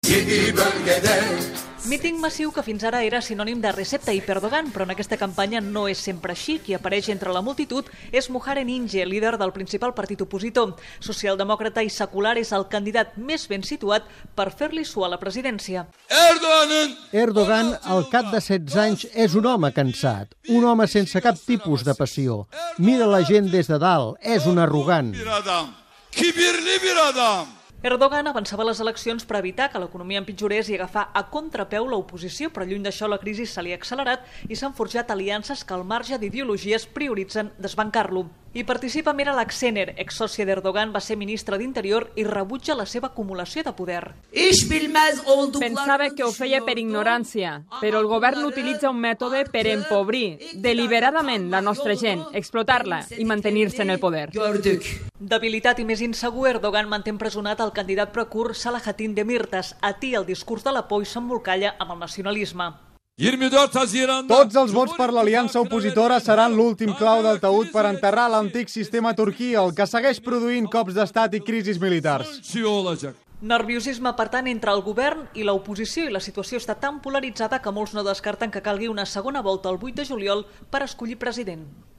Míting massiu que fins ara era sinònim de Recep Tayyip Erdogan, però en aquesta campanya no és sempre així. Qui apareix entre la multitud és Muharrem İnce, líder del principal partit opositor. Socialdemòcrata i secular, és el candidat més ben situat per fer-li suar la presidència. Erdogan, al cap de 16 anys, és un home cansat, un home sense cap tipus de passió. Mira la gent des de dalt, és un arrogant. Erdogan avançava les eleccions per evitar que l'economia empitjorés i agafar a contrapeu l'oposició, però lluny d'això la crisi se li ha accelerat i s'han forjat aliances que al marge d'ideologies prioritzen desbancar-lo. Hi participa Meral Akşener, exsòcia d'Erdogan, va ser ministre d'Interior i rebutja la seva acumulació de poder. Pensava que ho feia per ignorància, però el govern utilitza un mètode per empobrir deliberadament la nostra gent, explotar-la i mantenir-se en el poder. Debilitat i més insegur, Erdogan manté empresonat el candidat procur Selahattin Demirtas. Atia el discurs de la por i s'embolcalla amb el nacionalisme. Tots els vots per l'aliança opositora seran l'últim clau del taüt per enterrar l'antic sistema turquí, el que segueix produint cops d'estat i crisis militars. Nerviosisme, per tant, entre el govern i l'oposició, i la situació està tan polaritzada que molts no descarten que calgui una segona volta el 8 de juliol per escollir president.